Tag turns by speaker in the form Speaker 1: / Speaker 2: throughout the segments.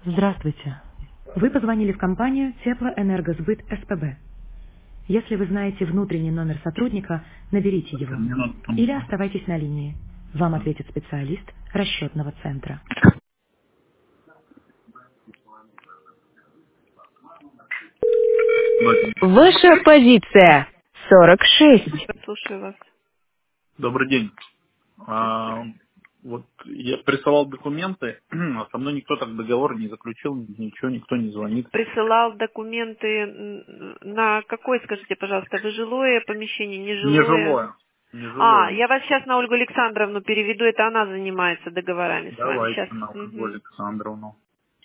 Speaker 1: Здравствуйте. Вы позвонили в компанию «Теплоэнергосбыт СПБ». Если вы знаете внутренний номер сотрудника, наберите его.
Speaker 2: Минут там.
Speaker 1: Или оставайтесь на линии. Вам ответит специалист расчетного центра. Ваша позиция 46. Слушаю вас.
Speaker 2: Добрый день.
Speaker 1: Здравствуйте.
Speaker 2: Вот я присылал документы, а со мной никто так договор не заключил, ничего, никто не звонит.
Speaker 1: Присылал документы на какое, скажите, пожалуйста, вы жилое помещение, нежилое?
Speaker 2: Нежилое. Нежилое.
Speaker 1: Я вас сейчас на Ольгу Александровну переведу, это она занимается договорами с вами.
Speaker 2: Давайте
Speaker 1: Сейчас.
Speaker 2: на Ольгу Александровну.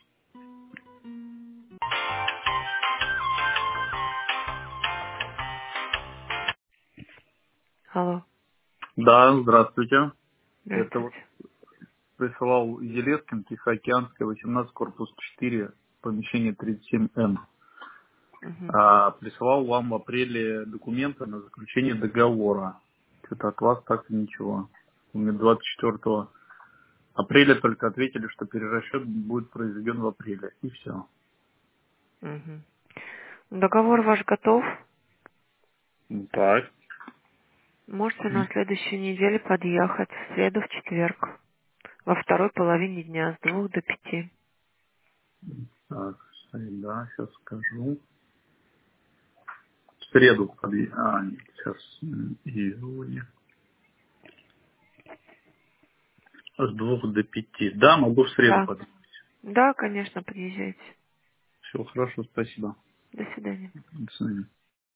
Speaker 1: Алло,
Speaker 2: Да, здравствуйте. Это вот
Speaker 1: здравствуйте.
Speaker 2: присылал Елескин, Тихоокеанская, 18, корпус 4, помещение 37М.
Speaker 1: Мгм.
Speaker 2: Присылал вам в апреле документы на заключение договора. Что-то от вас так и ничего. У меня 24 апреля только ответили, что перерасчет будет произведен в апреле. И все.
Speaker 1: Мгм. Договор ваш готов.
Speaker 2: Так.
Speaker 1: Можете на следующей неделе подъехать в среду, в четверг, во второй половине дня с 2 до 5.
Speaker 2: Так, да, сейчас скажу. В среду нет, сейчас июня. С 2 до 5. Да, могу в среду
Speaker 1: Да.
Speaker 2: подъехать.
Speaker 1: Да, конечно, приезжайте.
Speaker 2: Все хорошо, спасибо.
Speaker 1: До свидания.
Speaker 2: До свидания.